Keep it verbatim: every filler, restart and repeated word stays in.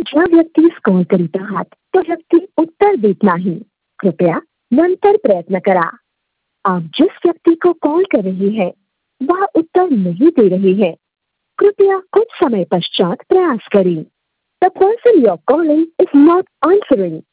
ज्या व्यक्तीस कॉल करीत आहात तो व्यक्ती उत्तर देत नाही, कृपया नंतर प्रयत्न करा। आप जिस व्यक्ति को कॉल कर रही है वह उत्तर नहीं दे रही है, कृपया कुछ समय पश्चात प्रयास करें। The person you're calling is not answering.